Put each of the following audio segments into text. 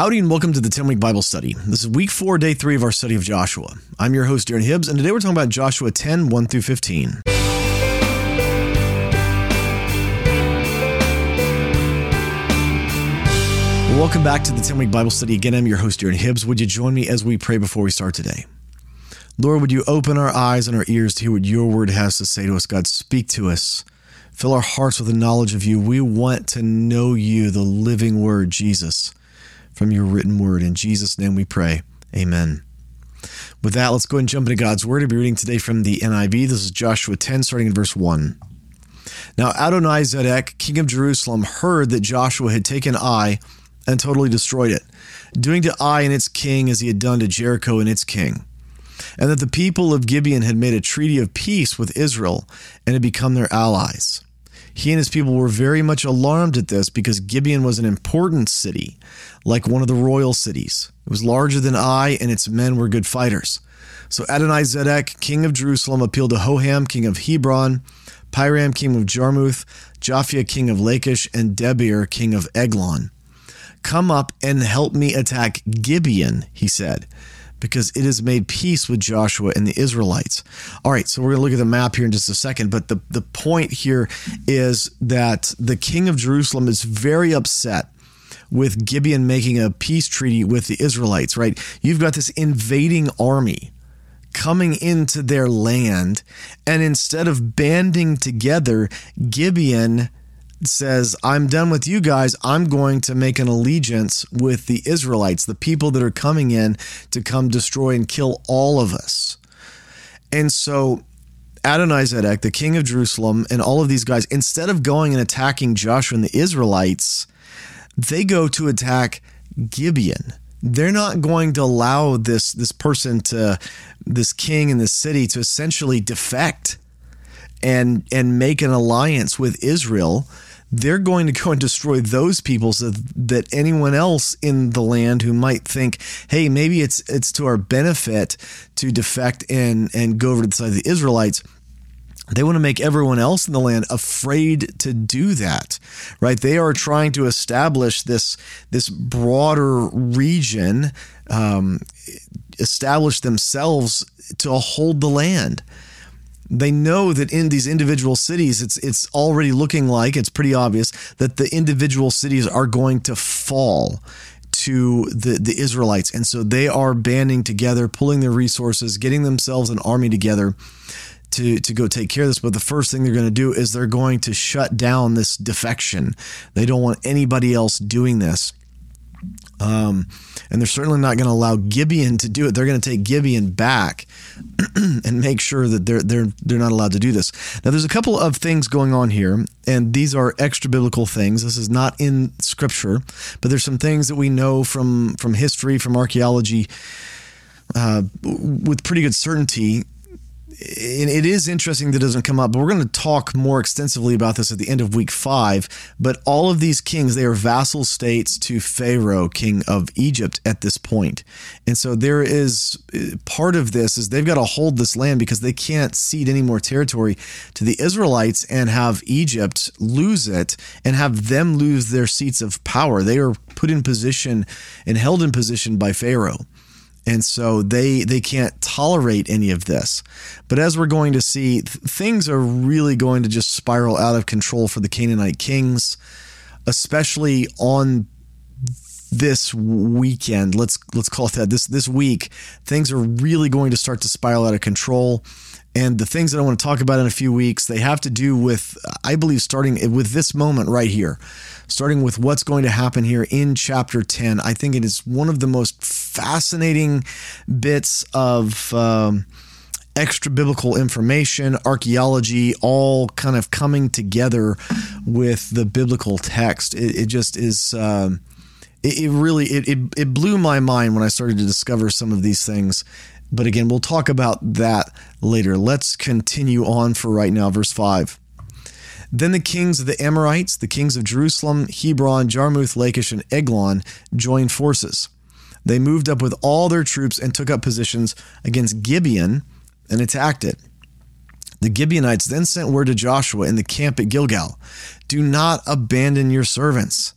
Howdy and welcome to the 10-Week Bible Study. This is week 4, day 3 of our study of Joshua. I'm your host, Darren Hibbs, and today we're talking about Joshua 10, 1 through 15. Welcome back to the 10-Week Bible Study. Again, I'm your host, Darren Hibbs. Would you join me as we pray before we start today? Lord, would you open our eyes and our ears to hear what your word has to say to us? God, speak to us. Fill our hearts with the knowledge of you. We want to know you, the living word, Jesus, from your written word. In Jesus' name we pray. Amen. With that, let's go ahead and jump into God's word. I'll be reading today from the NIV. This is Joshua 10, starting in verse 1. Now Adonizedek, king of Jerusalem, heard that Joshua had taken Ai and totally destroyed it, doing to Ai and its king as he had done to Jericho and its king, and that the people of Gibeon had made a treaty of peace with Israel and had become their allies. He and his people were very much alarmed at this because Gibeon was an important city, like one of the royal cities. It was larger than Ai, and its men were good fighters. So Adonizedek, king of Jerusalem, appealed to Hoham, king of Hebron, Piram, king of Jarmuth, Japhia, king of Lachish, and Debir, king of Eglon. Come up and help me attack Gibeon, he said, because it has made peace with Joshua and the Israelites. All right, so we're going to look at the map here in just a second, but the point here is that the king of Jerusalem is very upset with Gibeon making a peace treaty with the Israelites, right? You've got this invading army coming into their land, and instead of banding together, Gibeon says, I'm done with you guys. I'm going to make an allegiance with the Israelites, the people that are coming in to come destroy and kill all of us. And so Adonizedek, the king of Jerusalem, and all of these guys, instead of going and attacking Joshua and the Israelites, they go to attack Gibeon. They're not going to allow this king in this city to essentially defect and make an alliance with Israel. They're going to go and destroy those people so that anyone else in the land who might think, hey, maybe it's to our benefit to defect and go over to the side of the Israelites. They want to make everyone else in the land afraid to do that, right? They are trying to establish this broader region, establish themselves to hold the land. They know that in these individual cities, it's already looking like, it's pretty obvious, that the individual cities are going to fall to the Israelites. And so they are banding together, pulling their resources, getting themselves an army together to go take care of this. But the first thing they're going to do is they're going to shut down this defection. They don't want anybody else doing this. And they're certainly not going to allow Gibeon to do it. They're going to take Gibeon back and make sure that they're not allowed to do this. Now, there's a couple of things going on here, and these are extra biblical things. This is not in Scripture, but there's some things that we know from history, from archaeology, with pretty good certainty. And it is interesting that it doesn't come up, but we're going to talk more extensively about this at the end of week 5. But all of these kings, they are vassal states to Pharaoh, king of Egypt at this point. And so there is part of this is they've got to hold this land because they can't cede any more territory to the Israelites and have Egypt lose it and have them lose their seats of power. They are put in position and held in position by Pharaoh. And so they can't tolerate any of this. But as we're going to see, things are really going to just spiral out of control for the Canaanite kings, especially on this weekend. Let's call it that. This week, things are really going to start to spiral out of control. And the things that I want to talk about in a few weeks, they have to do with, I believe, starting with this moment right here, starting with what's going to happen here in chapter 10. I think it is one of the most fascinating bits of extra biblical information, archaeology, all kind of coming together with the biblical text. It just is, it really blew my mind when I started to discover some of these things. But again, we'll talk about that later. Let's continue on for right now. Verse 5. Then the kings of the Amorites, the kings of Jerusalem, Hebron, Jarmuth, Lachish, and Eglon joined forces. They moved up with all their troops and took up positions against Gibeon and attacked it. The Gibeonites then sent word to Joshua in the camp at Gilgal, "Do not abandon your servants.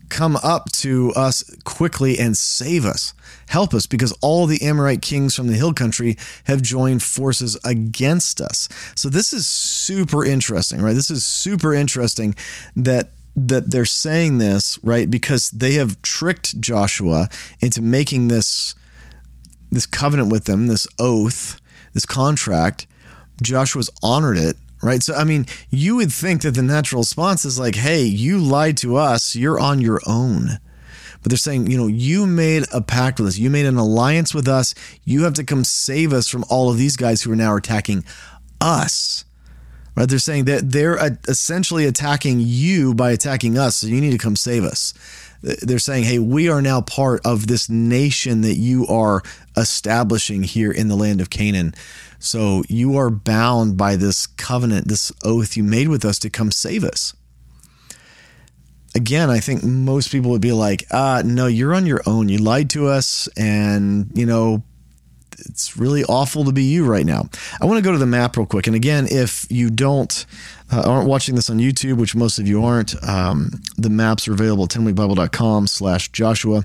come up to us quickly and save us. Help us, because all the Amorite kings from the hill country have joined forces against us. So this is super interesting, right? This is super interesting that they're saying this, right? Because they have tricked Joshua into making this covenant with them, this oath, this contract. Joshua's honored it, right? So, I mean, you would think that the natural response is like, hey, you lied to us, you're on your own. But they're saying, you made a pact with us. You made an alliance with us. You have to come save us from all of these guys who are now attacking us. Right? They're saying that they're essentially attacking you by attacking us. So you need to come save us. They're saying, hey, we are now part of this nation that you are establishing here in the land of Canaan. So you are bound by this covenant, this oath you made with us to come save us. Again, I think most people would be like, no, you're on your own. You lied to us, and, it's really awful to be you right now. I want to go to the map real quick. And again, if you aren't watching this on YouTube, which most of you aren't, the maps are available at 10weekbible.com/Joshua.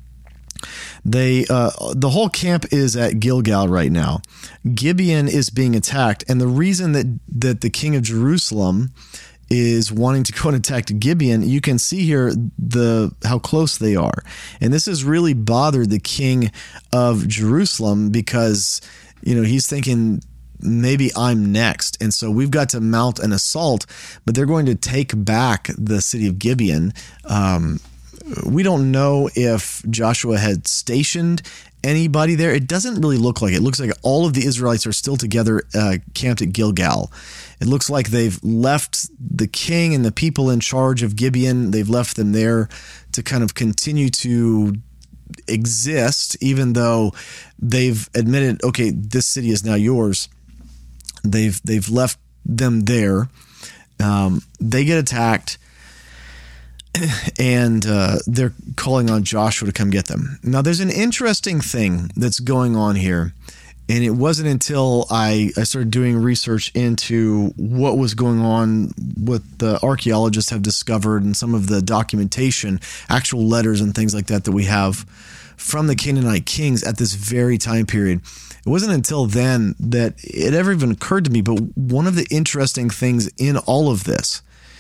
The whole camp is at Gilgal right now. Gibeon is being attacked. And the reason that the king of Jerusalem is wanting to go and attack Gibeon, you can see here how close they are. And this has really bothered the king of Jerusalem because, he's thinking, maybe I'm next. And so we've got to mount an assault, but they're going to take back the city of Gibeon. We don't know if Joshua had stationed anybody there. It doesn't really look like it. It looks like all of the Israelites are still together, camped at Gilgal. It looks like they've left the king and the people in charge of Gibeon. They've left them there to kind of continue to exist, even though they've admitted, okay, this city is now yours. They've left them there. They get attacked, and they're calling on Joshua to come get them. Now, there's an interesting thing that's going on here, and it wasn't until I started doing research into what was going on, what the archaeologists have discovered, and some of the documentation, actual letters and things like that we have from the Canaanite kings at this very time period. It wasn't until then that it ever even occurred to me, but one of the interesting things in all of this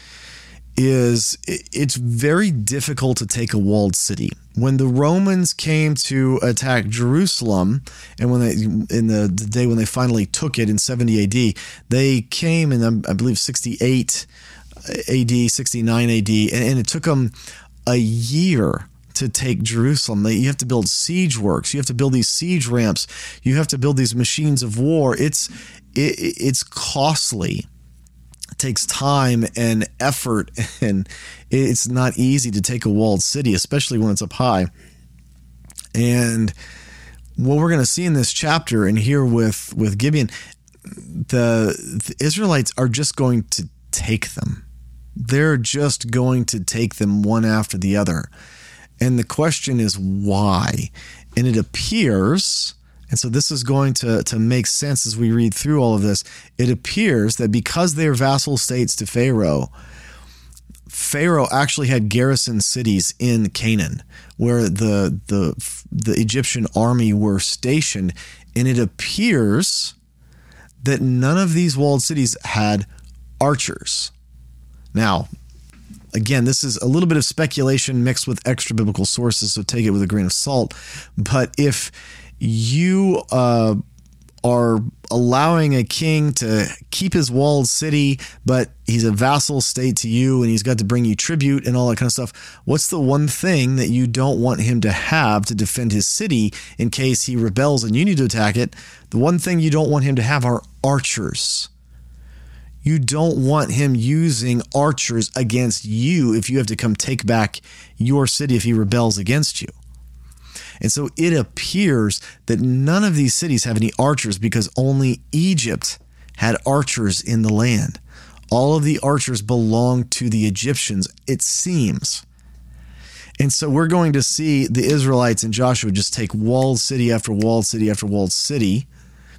is it's very difficult to take a walled city. When the Romans came to attack Jerusalem, and when in the day when they finally took it in 70 AD, they came in, I believe, 68 AD, 69 AD, and it took them a year to take Jerusalem. You have to build siege works. You have to build these siege ramps. You have to build these machines of war. It's costly. It takes time and effort, and it's not easy to take a walled city, especially when it's up high. And what we're going to see in this chapter and here with Gibeon, the Israelites are just going to take them. They're just going to take them one after the other. And the question is why? And it appears, and so this is going to make sense as we read through all of this, it appears that because they're vassal states to Pharaoh actually had garrison cities in Canaan where the Egyptian army were stationed, and it appears that none of these walled cities had archers. Now, again, this is a little bit of speculation mixed with extra biblical sources, so take it with a grain of salt. But if you are allowing a king to keep his walled city, but he's a vassal state to you and he's got to bring you tribute and all that kind of stuff, what's the one thing that you don't want him to have to defend his city in case he rebels and you need to attack it? The one thing you don't want him to have are archers. You don't want him using archers against you if you have to come take back your city if he rebels against you. And so it appears that none of these cities have any archers because only Egypt had archers in the land. All of the archers belonged to the Egyptians, it seems. And so we're going to see the Israelites and Joshua just take walled city after walled city after walled city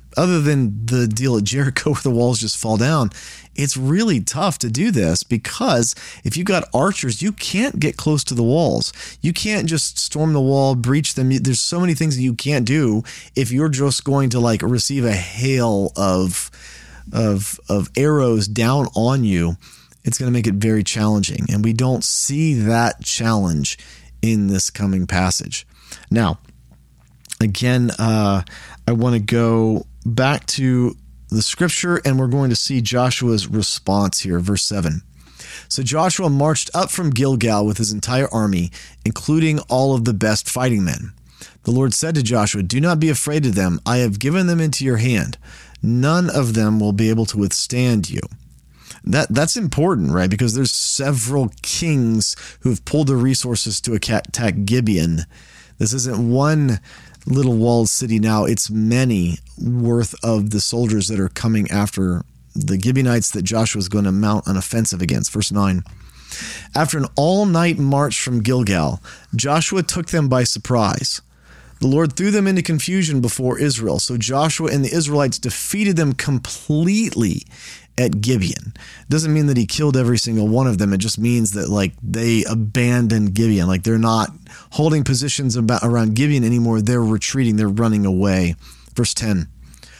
other than the deal at Jericho where the walls just fall down, it's really tough to do this because if you've got archers, you can't get close to the walls. You can't just storm the wall, breach them. There's so many things that you can't do if you're just going to like receive a hail of arrows down on you. It's going to make it very challenging. And we don't see that challenge in this coming passage. Now, again, I want to go back to the scripture, and we're going to see Joshua's response here, verse 7. So Joshua marched up from Gilgal with his entire army, including all of the best fighting men. The Lord said to Joshua, "Do not be afraid of them. I have given them into your hand. None of them will be able to withstand you." That's important, right? Because there's several kings who have pulled the resources to attack Gibeon. This isn't one little walled city now. It's many worth of the soldiers that are coming after the Gibeonites that Joshua is going to mount an offensive against. Verse 9. After an all-night march from Gilgal, Joshua took them by surprise. The Lord threw them into confusion before Israel. So Joshua and the Israelites defeated them completely at Gibeon. It doesn't mean that he killed every single one of them. It just means that like they abandoned Gibeon. Like they're not holding positions around Gibeon anymore. They're retreating. They're running away. Verse 10.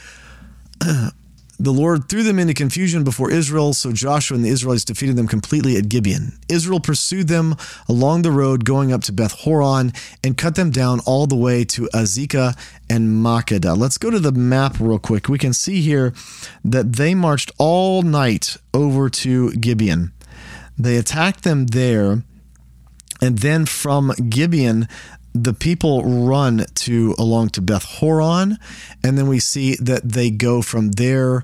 The Lord threw them into confusion before Israel, so Joshua and the Israelites defeated them completely at Gibeon. Israel pursued them along the road going up to Beth Horon and cut them down all the way to Azekah and Makkedah. Let's go to the map real quick. We can see here that they marched all night over to Gibeon. They attacked them there, and then from Gibeon, the people run along to Beth Horon, and then we see that they go from there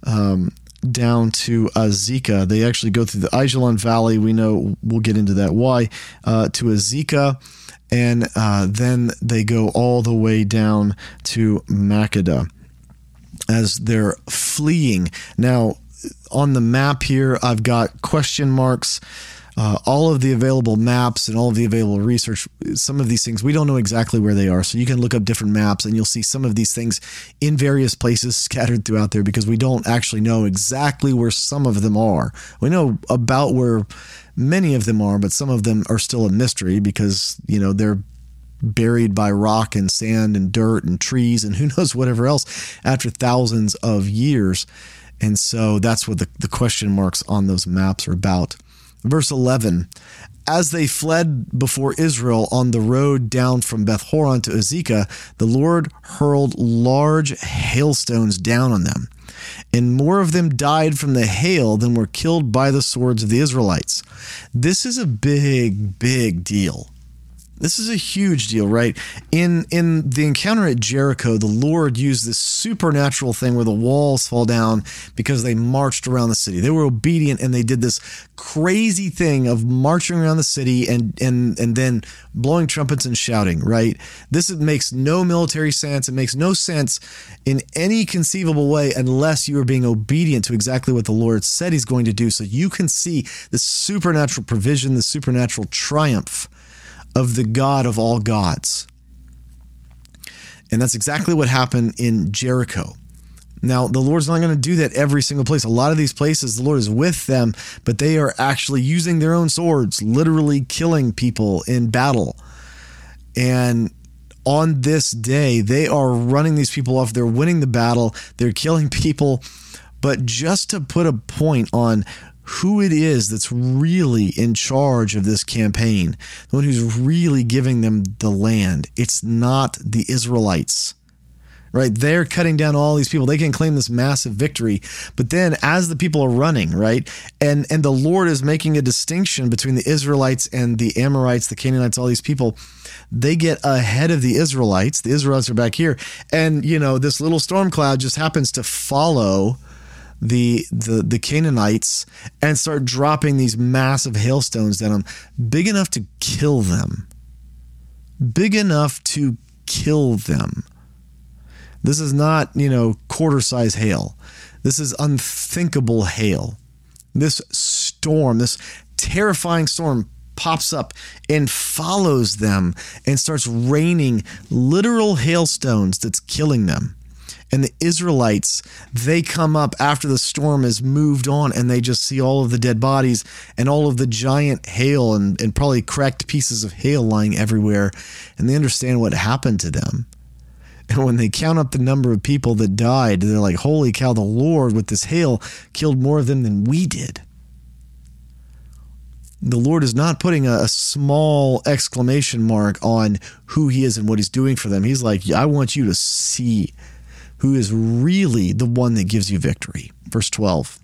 down to Azekah. They actually go through the Ajalon Valley. We know, we'll get into that why, to Azekah, and then they go all the way down to Makkedah as they're fleeing. Now, on the map here, I've got question marks. All of the available maps and all of the available research, some of these things, we don't know exactly where they are. So you can look up different maps and you'll see some of these things in various places scattered throughout there because we don't actually know exactly where some of them are. We know about where many of them are, but some of them are still a mystery because, you know, they're buried by rock and sand and dirt and trees and who knows whatever else after thousands of years. And so that's what the question marks on those maps are about. Verse 11, as they fled before Israel on the road down from Beth Horon to Azekah, the Lord hurled large hailstones down on them, and more of them died from the hail than were killed by the swords of the Israelites. This is a big, big deal. This is a huge deal, right? In the encounter at Jericho, the Lord used this supernatural thing where the walls fall down because they marched around the city. They were obedient and they did this crazy thing of marching around the city and then blowing trumpets and shouting, right? This makes no military sense. It makes no sense in any conceivable way unless you are being obedient to exactly what the Lord said he's going to do. So you can see the supernatural provision, the supernatural triumph of the God of all gods. And that's exactly what happened in Jericho. Now, the Lord's not going to do that every single place. A lot of these places, the Lord is with them, but they are actually using their own swords, literally killing people in battle. And on this day, they are running these people off. They're winning the battle. They're killing people. But just to put a point on who it is that's really in charge of this campaign, the one who's really giving them the land, it's not the Israelites, right? They're cutting down all these people. They can claim this massive victory, but then as the people are running, right, and the Lord is making a distinction between the Israelites and the Amorites, the Canaanites, all these people, they get ahead of the Israelites. The Israelites are back here, and you know, this little storm cloud just happens to follow the Canaanites and start dropping these massive hailstones down them, big enough to kill them. Big enough to kill them. This is not, quarter-size hail. This is unthinkable hail. This storm, this terrifying storm pops up and follows them and starts raining literal hailstones that's killing them. And the Israelites, they come up after the storm has moved on, and they just see all of the dead bodies and all of the giant hail and probably cracked pieces of hail lying everywhere. And they understand what happened to them. And when they count up the number of people that died, they're like, holy cow, the Lord with this hail killed more of them than we did. The Lord is not putting a small exclamation mark on who he is and what he's doing for them. He's like, I want you to see who is really the one that gives you victory. Verse 12.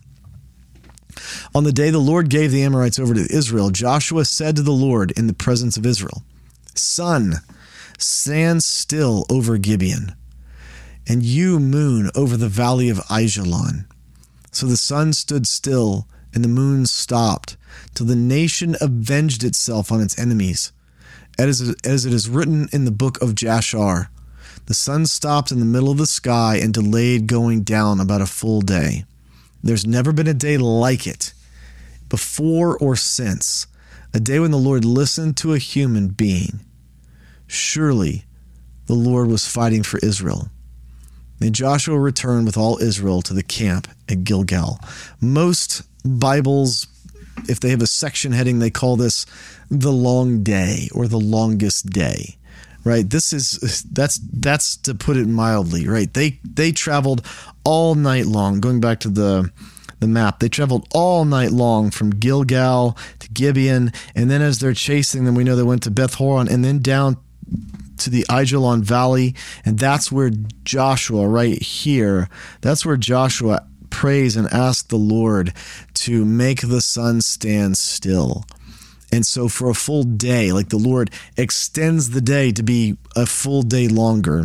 On the day the Lord gave the Amorites over to Israel, Joshua said to the Lord in the presence of Israel, Sun, stand still over Gibeon, and you, moon, over the valley of Aijalon. So the sun stood still, and the moon stopped, till the nation avenged itself on its enemies. As it is written in the book of Jashar, the sun stopped in the middle of the sky and delayed going down about a full day. There's never been a day like it, before or since, a day when the Lord listened to a human being. Surely the Lord was fighting for Israel. Then Joshua returned with all Israel to the camp at Gilgal. Most Bibles, if they have a section heading, they call this the long day or the longest day, right? That's to put it mildly, right? They traveled all night long. Going back to the map, they traveled all night long from Gilgal to Gibeon, and then as they're chasing them, we know they went to Beth Horon and then down to the Aijalon Valley, and that's where Joshua, right here, that's where Joshua prays and asks the Lord to make the sun stand still. And so for a full day, like the Lord extends the day to be a full day longer,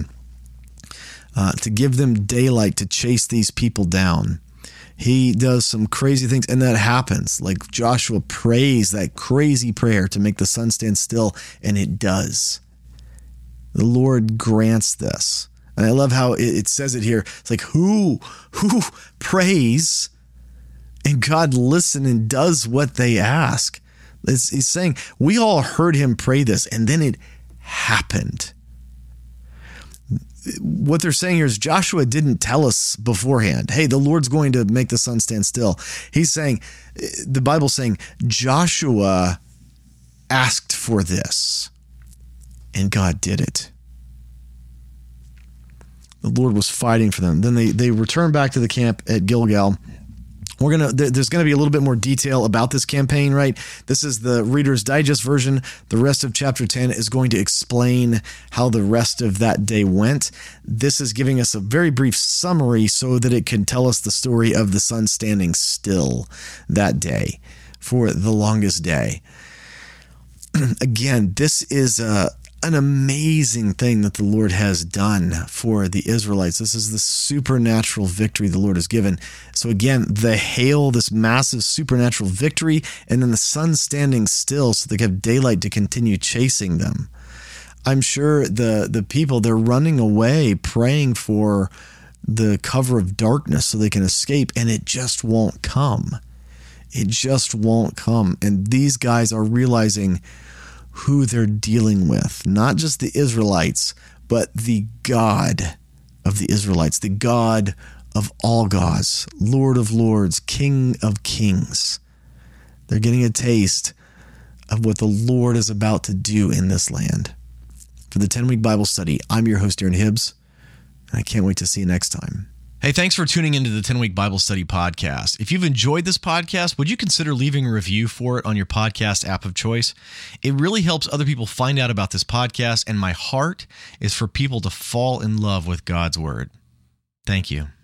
to give them daylight to chase these people down. He does some crazy things, and that happens. Like Joshua prays that crazy prayer to make the sun stand still, and it does. The Lord grants this. And I love how it says it here. It's like, who prays and God listens and does what they ask. He's saying, we all heard him pray this, and then it happened. What they're saying here is Joshua didn't tell us beforehand, hey, the Lord's going to make the sun stand still. He's saying, the Bible's saying, Joshua asked for this, and God did it. The Lord was fighting for them. Then they return back to the camp at Gilgal. There's going to be a little bit more detail about this campaign, right? This is the Reader's Digest version. The rest of chapter 10 is going to explain how the rest of that day went. This is giving us a very brief summary so that it can tell us the story of the sun standing still that day for the longest day. Again, this is an amazing thing that the Lord has done for the Israelites. This is the supernatural victory the Lord has given. So again, the hail, this massive supernatural victory, and then the sun standing still so they have daylight to continue chasing them. I'm sure the people, they're running away praying for the cover of darkness so they can escape, and it just won't come. It just won't come. And these guys are realizing who they're dealing with, not just the Israelites, but the God of the Israelites, the God of all gods, Lord of lords, King of kings. They're getting a taste of what the Lord is about to do in this land. For the 10-week Bible study, I'm your host, Aaron Hibbs, and I can't wait to see you next time. Hey, thanks for tuning into the 10-Week Bible Study podcast. If you've enjoyed this podcast, would you consider leaving a review for it on your podcast app of choice? It really helps other people find out about this podcast, and my heart is for people to fall in love with God's Word. Thank you.